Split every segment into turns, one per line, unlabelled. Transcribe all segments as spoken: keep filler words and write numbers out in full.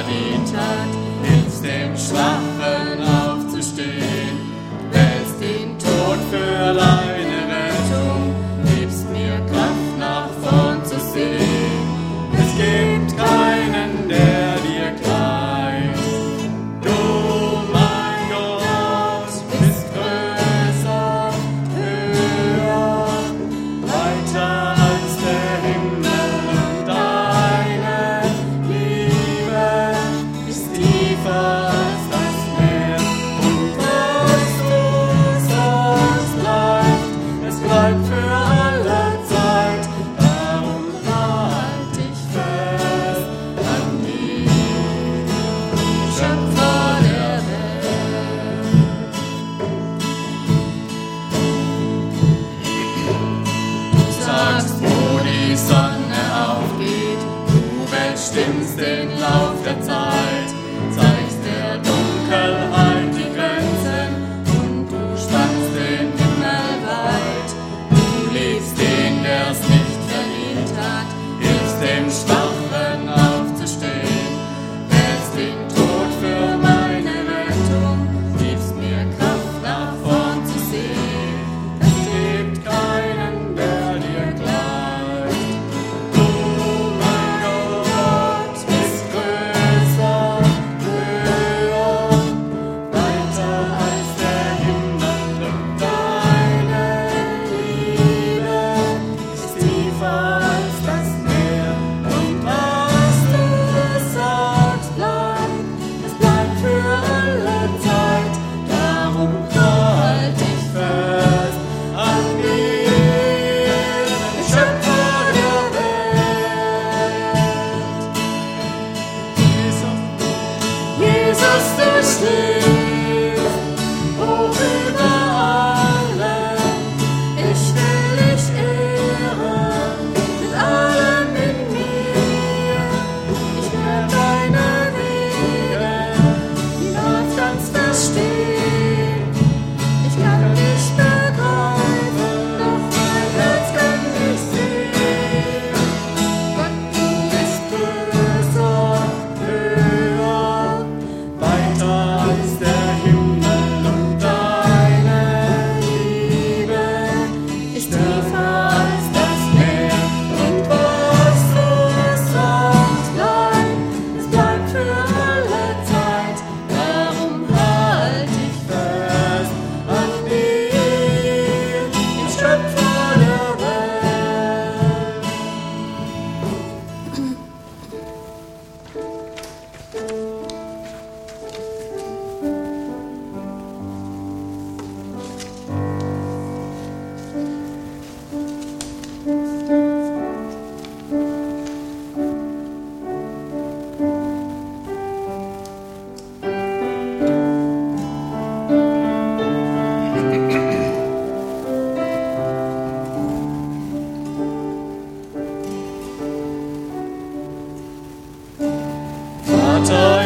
verdient hat. Hilfst dem Schwachen aufzustehen, wählst den Tod für deine Rettung, gibst mir Kraft nach vorn zu sehen. Es gibt keinen, der dir gleicht. Du, mein Gott, bist größer, höher, weiter als der Himmel, und deine Liebe ist tiefer als das Meer. Und was du sagst, bleibt, es bleibt für alle Zeit. Darum halt dich fest an die Schöpfer der Welt. Du sagst, wo die Sonne aufgeht, du bestimmst den Lauf der Zeit, zeigst der Dunkelheit die Grenzen und du spannst den Himmel weit. Du liebst den, der's nicht verdient hat, hilfst dem Schwachen aufzustehen, wählst den Tod für meine Rettung, gibst mir Kraft nach vorn zu sehen. Es gibt keinen, der dir gleicht. Du, mein Gott, bist größer, höher, weiter als der Himmel, und deine Liebe ist tiefer als das Meer. Und was du sagst, bleibt, es bleibt für alle Zeit. Darum halt dich fest an dir, den Schöpfer der Welt. Jesus, du stehst hoch über allem. Ich will dich ehren mit allem in mir. Ich will deine Wege niemals ganz verstehen. Ich kann dich begreifen, doch mein Herz kann dich sehen. Gott, du bist größer, höher, weiter als der Himmel, und deine Liebe ist tiefer als das Meer. Und was du sagst, bleibt, es bleibt für alle Zeit. Darum halt dich fest an dir, dem Schöpfer der Welt. Vater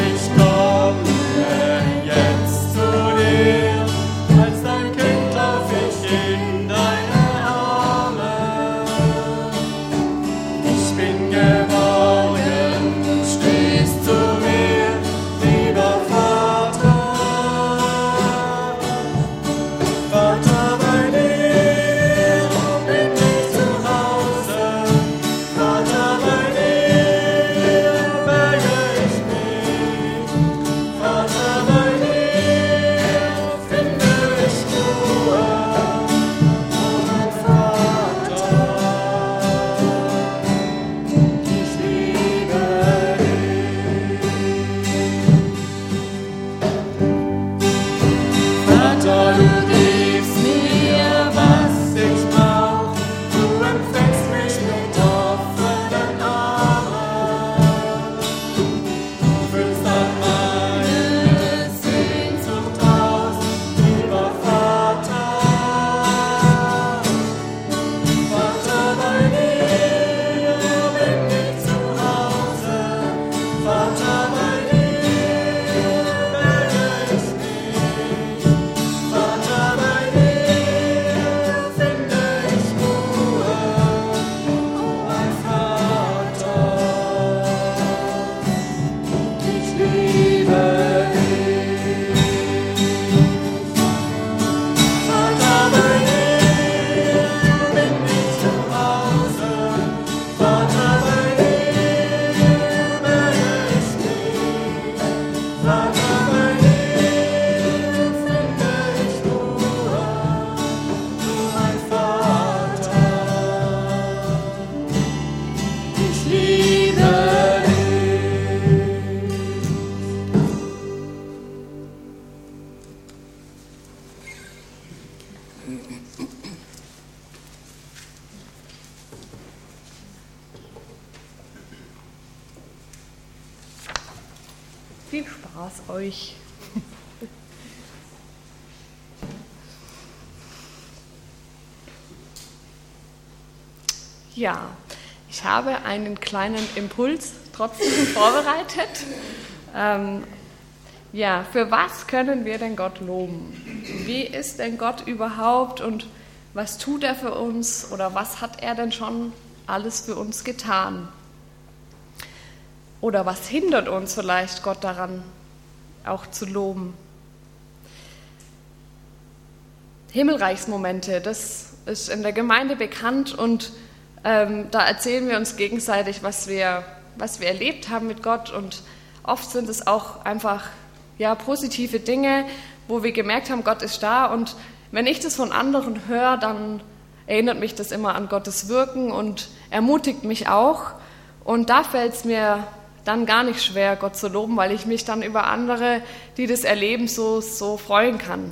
Viel Spaß euch. Ja, ich habe einen kleinen Impuls trotzdem vorbereitet. Ähm, ja, für was können wir denn Gott loben? Wie ist denn Gott überhaupt und was tut er für uns oder was hat er denn schon alles für uns getan? Oder was hindert uns vielleicht, Gott daran auch zu loben? Himmelreichsmomente, das ist in der Gemeinde bekannt und ähm, da erzählen wir uns gegenseitig, was wir, was wir erlebt haben mit Gott und oft sind es auch einfach ja, positive Dinge, wo wir gemerkt haben, Gott ist da und wenn ich das von anderen höre, dann erinnert mich das immer an Gottes Wirken und ermutigt mich auch und da fällt es mir dann gar nicht schwer, Gott zu loben, weil ich mich dann über andere, die das erleben, so, so freuen kann.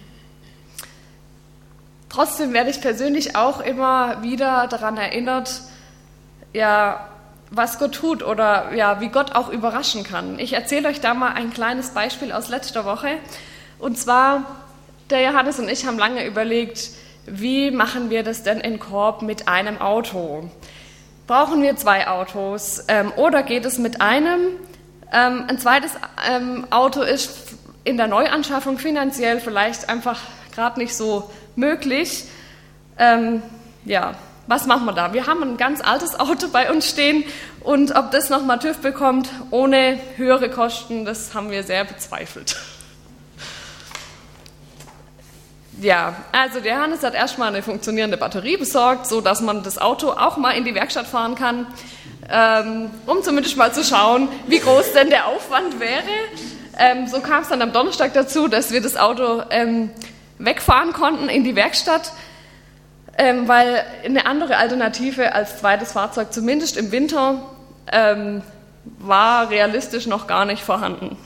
Trotzdem werde ich persönlich auch immer wieder daran erinnert, ja, was Gott tut oder ja, wie Gott auch überraschen kann. Ich erzähle euch da mal ein kleines Beispiel aus letzter Woche. Und zwar, der Johannes und ich haben lange überlegt, wie machen wir das denn in Korb mit einem Auto? Brauchen wir zwei Autos ähm, oder geht es mit einem? Ähm, ein zweites ähm, Auto ist in der Neuanschaffung finanziell vielleicht einfach gerade nicht so möglich. Ähm, ja, was machen wir da? Wir haben ein ganz altes Auto bei uns stehen und ob das nochmal TÜV bekommt ohne höhere Kosten, das haben wir sehr bezweifelt. Ja, also der Johannes hat erstmal eine funktionierende Batterie besorgt, so dass man das Auto auch mal in die Werkstatt fahren kann, ähm, um zumindest mal zu schauen, wie groß denn der Aufwand wäre. Ähm, so kam es dann am Donnerstag dazu, dass wir das Auto ähm, wegfahren konnten in die Werkstatt, ähm, weil eine andere Alternative als zweites Fahrzeug, zumindest im Winter, ähm, war realistisch noch gar nicht vorhanden.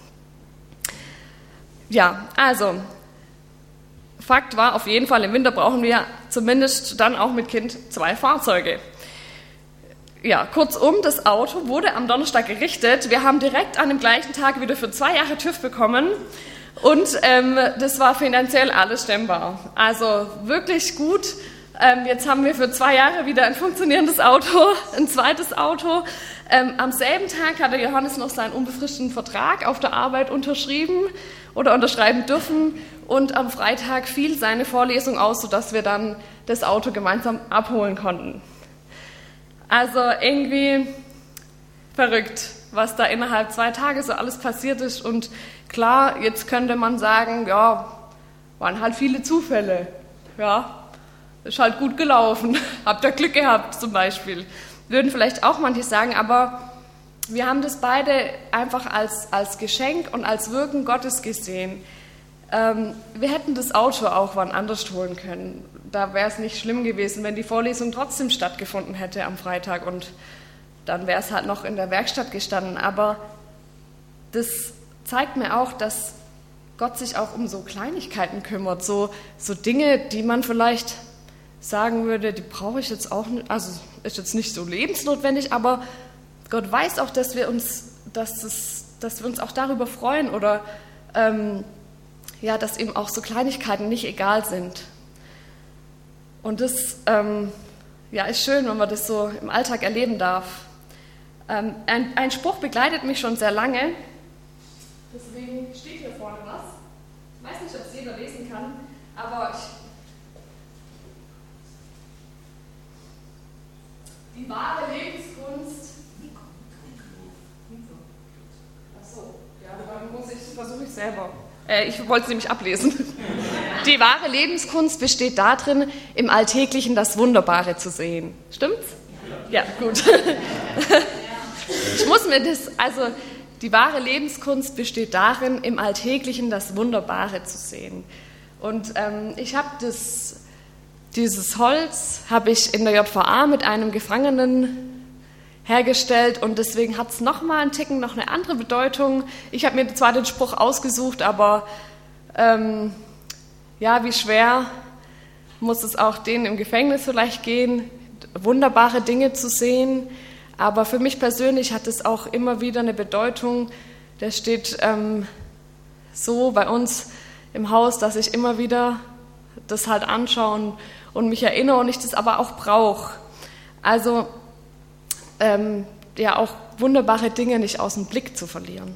Ja, also Fakt war auf jeden Fall, im Winter brauchen wir zumindest dann auch mit Kind zwei Fahrzeuge. Ja, kurzum, das Auto wurde am Donnerstag gerichtet. Wir haben direkt an dem gleichen Tag wieder für zwei Jahre TÜV bekommen und ähm, das war finanziell alles stemmbar. Also wirklich gut. Ähm, jetzt haben wir für zwei Jahre wieder ein funktionierendes Auto, ein zweites Auto. Ähm, am selben Tag hatte Johannes noch seinen unbefristeten Vertrag auf der Arbeit unterschrieben oder unterschreiben dürfen und am Freitag fiel seine Vorlesung aus, sodass wir dann das Auto gemeinsam abholen konnten. Also irgendwie verrückt, was da innerhalb zwei Tage so alles passiert ist und klar, jetzt könnte man sagen, ja, waren halt viele Zufälle, ja, ist halt gut gelaufen, habt ihr Glück gehabt zum Beispiel, würden vielleicht auch manche sagen, aber wir haben das beide einfach als, als Geschenk und als Wirken Gottes gesehen. Ähm, wir hätten das Auto auch wann anders holen können. Da wäre es nicht schlimm gewesen, wenn die Vorlesung trotzdem stattgefunden hätte am Freitag und dann wäre es halt noch in der Werkstatt gestanden. Aber das zeigt mir auch, dass Gott sich auch um so Kleinigkeiten kümmert, so, so Dinge, die man vielleicht sagen würde, die brauche ich jetzt auch nicht, also ist jetzt nicht so lebensnotwendig, aber Gott weiß auch, dass wir uns, dass es, dass wir uns auch darüber freuen oder ähm, ja, dass eben auch so Kleinigkeiten nicht egal sind. Und das ähm, ja, ist schön, wenn man das so im Alltag erleben darf. Ähm, ein, ein Spruch begleitet mich schon sehr lange, deswegen steht hier vorne was. Ich weiß nicht, ob es jeder lesen kann, aber ich, die wahre Lebenskunst. Achso, ja, dann muss ich, versuche ich selber. Äh, ich wollte es nämlich ablesen. Die wahre Lebenskunst besteht darin, im Alltäglichen das Wunderbare zu sehen. Stimmt's? Ja, gut. Ich muss mir das, also die wahre Lebenskunst besteht darin, im Alltäglichen das Wunderbare zu sehen. Und ähm, ich habe das, dieses Holz habe ich in der J V A mit einem Gefangenen hergestellt und deswegen hat es nochmal einen Ticken, noch eine andere Bedeutung. Ich habe mir zwar den Spruch ausgesucht, aber ähm, ja, wie schwer muss es auch denen im Gefängnis vielleicht gehen, wunderbare Dinge zu sehen. Aber für mich persönlich hat es auch immer wieder eine Bedeutung. Der steht ähm, so bei uns im Haus, dass ich immer wieder das halt anschaue und, und mich erinnere und ich das aber auch brauche. Also ähm, ja, auch wunderbare Dinge nicht aus dem Blick zu verlieren.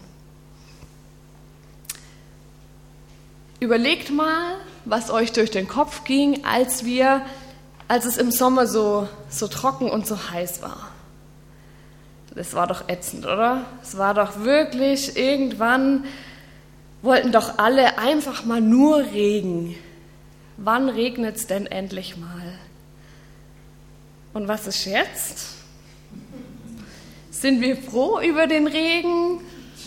Überlegt mal, was euch durch den Kopf ging, als wir, als es im Sommer so, so trocken und so heiß war. Das war doch ätzend, oder? Es war doch wirklich, irgendwann wollten doch alle einfach mal nur Regen. Wann regnet es denn endlich mal? Und was ist jetzt? Sind wir froh über den Regen?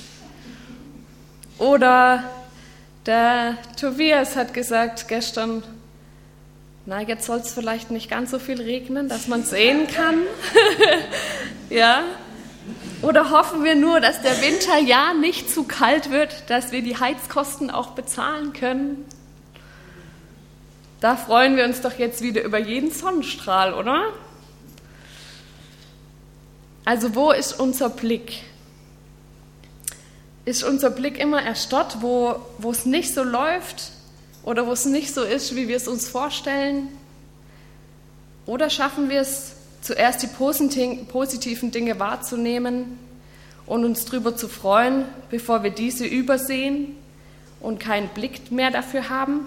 Oder der Tobias hat gesagt gestern, na, jetzt soll es vielleicht nicht ganz so viel regnen, dass man es sehen kann. Ja. Oder hoffen wir nur, dass der Winter ja nicht zu kalt wird, dass wir die Heizkosten auch bezahlen können? Da freuen wir uns doch jetzt wieder über jeden Sonnenstrahl, oder? Also wo ist unser Blick? Ist unser Blick immer erst dort, wo, wo es nicht so läuft oder wo es nicht so ist, wie wir es uns vorstellen? Oder schaffen wir es, zuerst die positiven Dinge wahrzunehmen und uns darüber zu freuen, bevor wir diese übersehen und keinen Blick mehr dafür haben?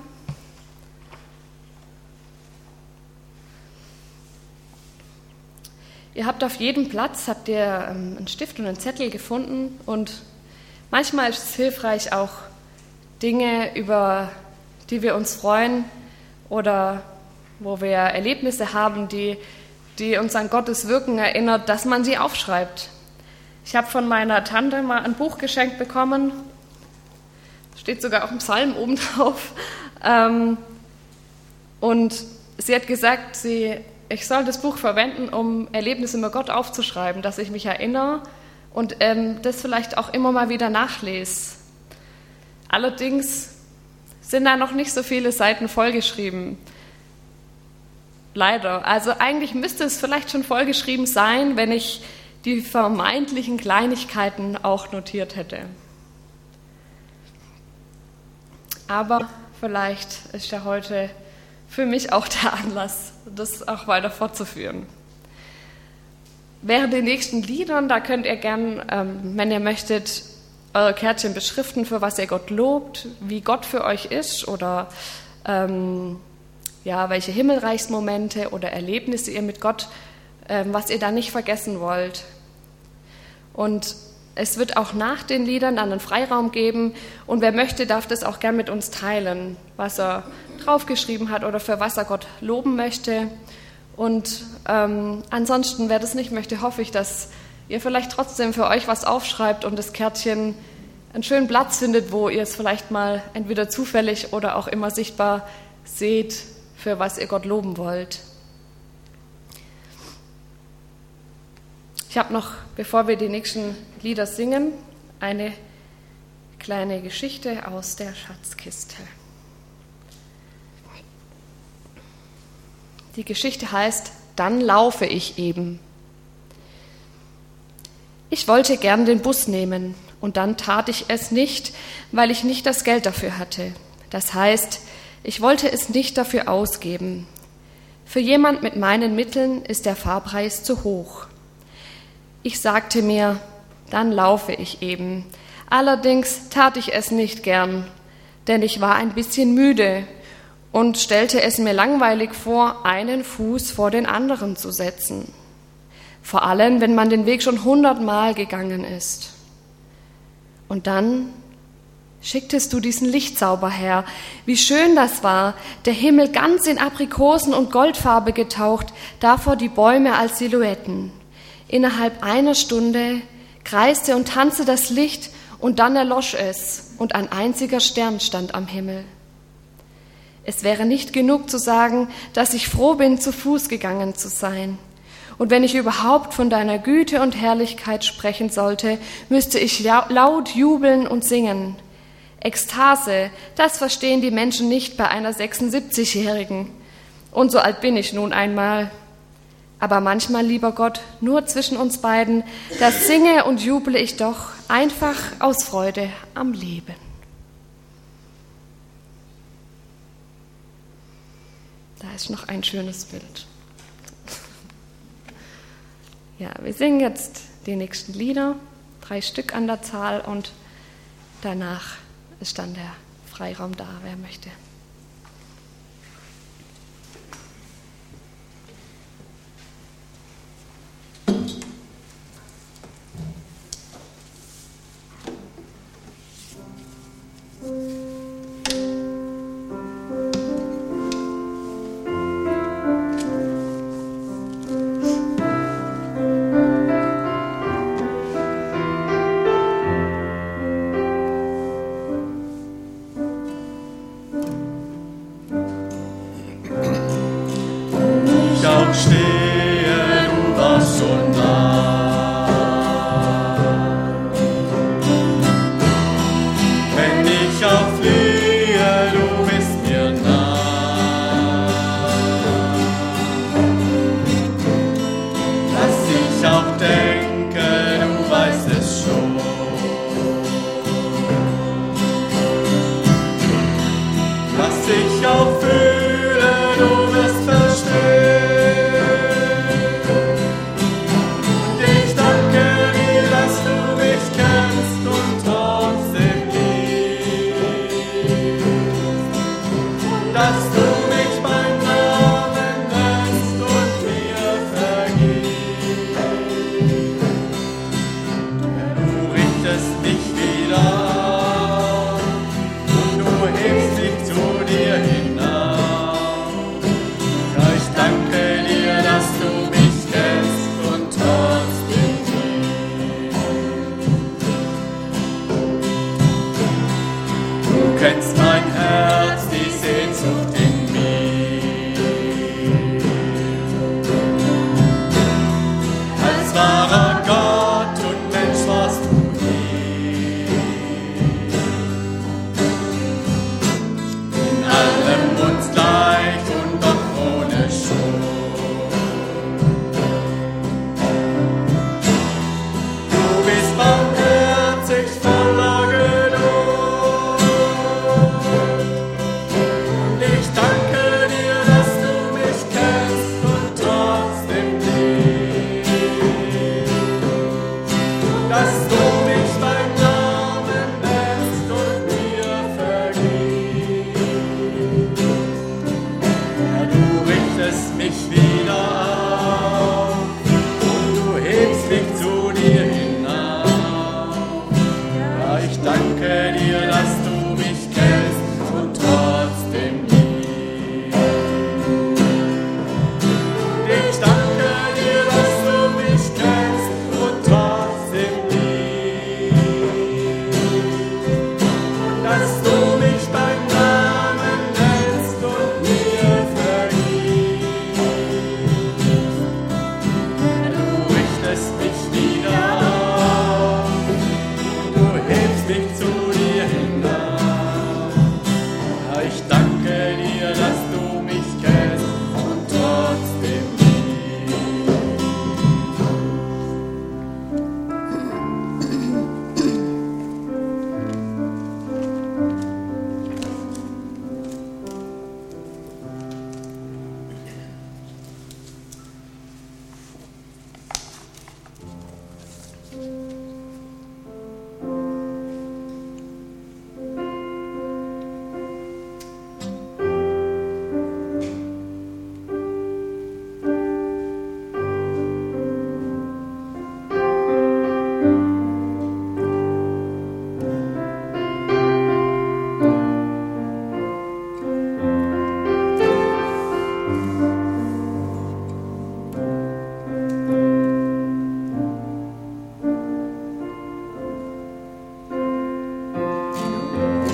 Ihr habt auf jedem Platz habt ihr einen Stift und einen Zettel gefunden und manchmal ist es hilfreich, auch Dinge, über die wir uns freuen oder wo wir Erlebnisse haben, die, die uns an Gottes Wirken erinnert, dass man sie aufschreibt. Ich habe von meiner Tante mal ein Buch geschenkt bekommen, steht sogar auch im Psalm oben drauf, ähm, und sie hat gesagt, sie, ich soll das Buch verwenden, um Erlebnisse mit Gott aufzuschreiben, dass ich mich erinnere und ähm, das vielleicht auch immer mal wieder nachlese. Allerdings sind da noch nicht so viele Seiten vollgeschrieben. Leider. Also eigentlich müsste es vielleicht schon vollgeschrieben sein, wenn ich die vermeintlichen Kleinigkeiten auch notiert hätte. Aber vielleicht ist ja heute für mich auch der Anlass, das auch weiter fortzuführen. Während den nächsten Liedern, da könnt ihr gern, ähm, wenn ihr möchtet, eure Kärtchen beschriften, für was ihr Gott lobt, wie Gott für euch ist oder ähm, ja, welche Himmelreichsmomente oder Erlebnisse ihr mit Gott, ähm, was ihr da nicht vergessen wollt. Und es wird auch nach den Liedern dann einen Freiraum geben und wer möchte, darf das auch gern mit uns teilen, was er draufgeschrieben hat oder für was er Gott loben möchte. Und ähm, ansonsten, wer das nicht möchte, hoffe ich, dass ihr vielleicht trotzdem für euch was aufschreibt und das Kärtchen einen schönen Platz findet, wo ihr es vielleicht mal entweder zufällig oder auch immer sichtbar seht, für was ihr Gott loben wollt. Ich habe noch, bevor wir die nächsten Lieder singen, eine kleine Geschichte aus der Schatzkiste. Die Geschichte heißt, dann laufe ich eben. Ich wollte gern den Bus nehmen und dann tat ich es nicht, weil ich nicht das Geld dafür hatte. Das heißt, ich wollte es nicht dafür ausgeben. Für jemand mit meinen Mitteln ist der Fahrpreis zu hoch. Ich sagte mir, dann laufe ich eben. Allerdings tat ich es nicht gern, denn ich war ein bisschen müde und stellte es mir langweilig vor, einen Fuß vor den anderen zu setzen. Vor allem, wenn man den Weg schon hundertmal gegangen ist. Und dann schicktest du diesen Lichtzauber her. Wie schön das war, der Himmel ganz in Aprikosen- und Goldfarbe getaucht, davor die Bäume als Silhouetten. Innerhalb einer Stunde kreiste und tanzte das Licht, und dann erlosch es, und ein einziger Stern stand am Himmel. Es wäre nicht genug zu sagen, dass ich froh bin, zu Fuß gegangen zu sein. Und wenn ich überhaupt von deiner Güte und Herrlichkeit sprechen sollte, müsste ich laut jubeln und singen. Ekstase, das verstehen die Menschen nicht bei einer sechsundsiebzigjährigen. Und so alt bin ich nun einmal. Aber manchmal, lieber Gott, nur zwischen uns beiden, da singe und juble ich doch einfach aus Freude am Leben. Da ist noch ein schönes Bild. Ja, wir singen jetzt die nächsten Lieder, drei Stück an der Zahl, und danach ist dann der Freiraum da, wer möchte.
Licht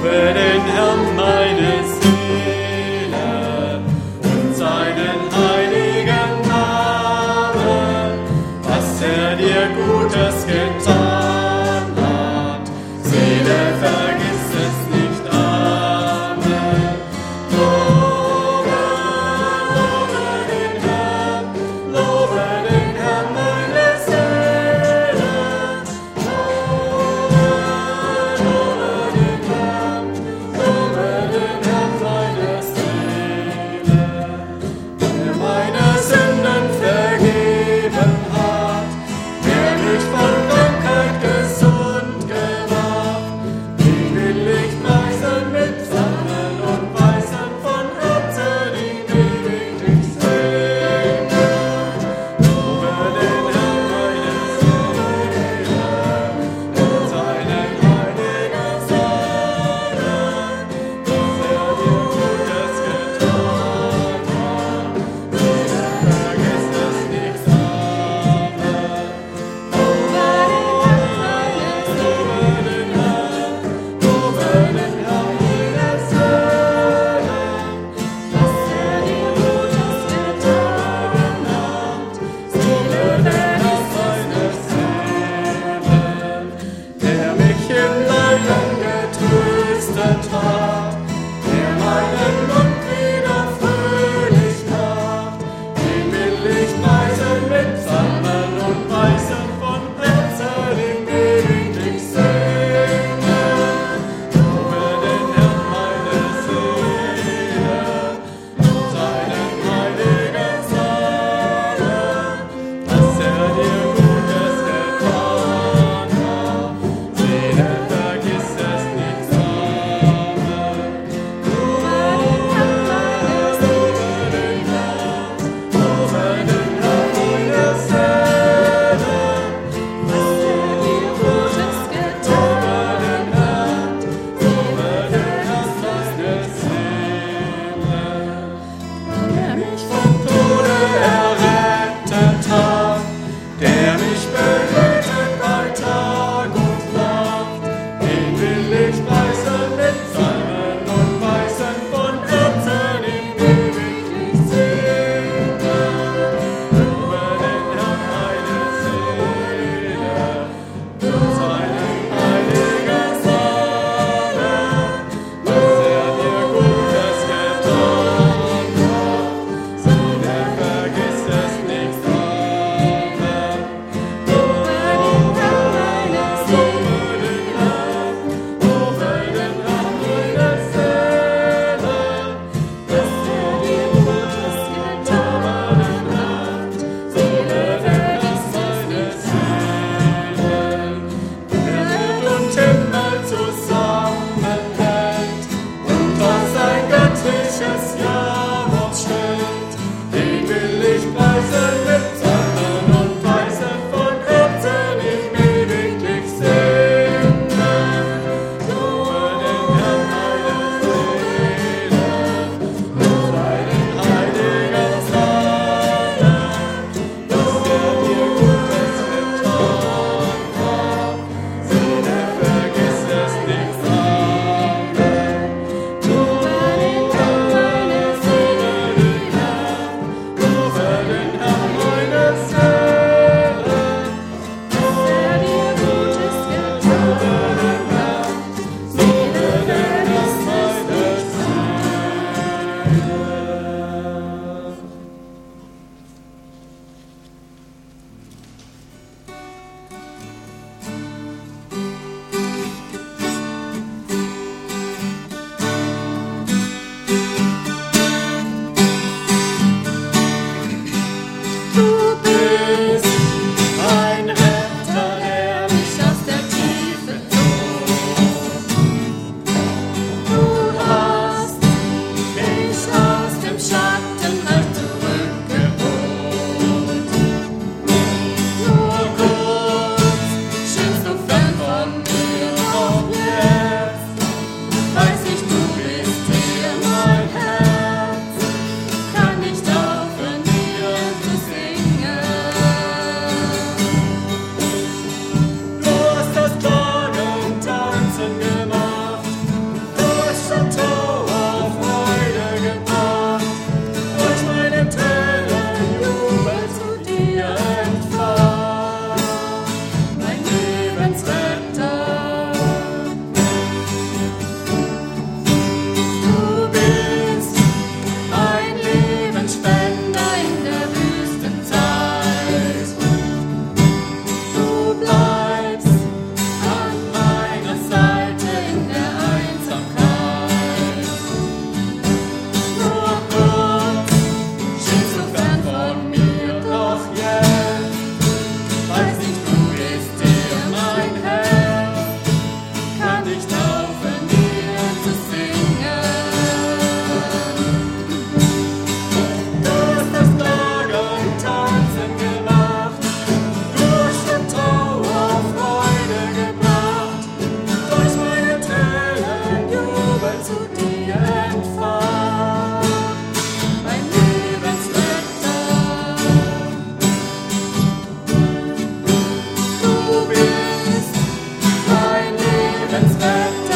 Lobe den Herrn meine Seele und seinen heiligen Namen, was er dir Gutes getan hat. Seele, vergiss es nicht. Amen. Lobe, lobe den Herrn, lobe den Herrn meine Seele. Lobe, lobe den Herrn, lobe den Herrn meine Seele. Der meine Sünden vergeben hat, der mich von Krankheit gesund gemacht, Retter.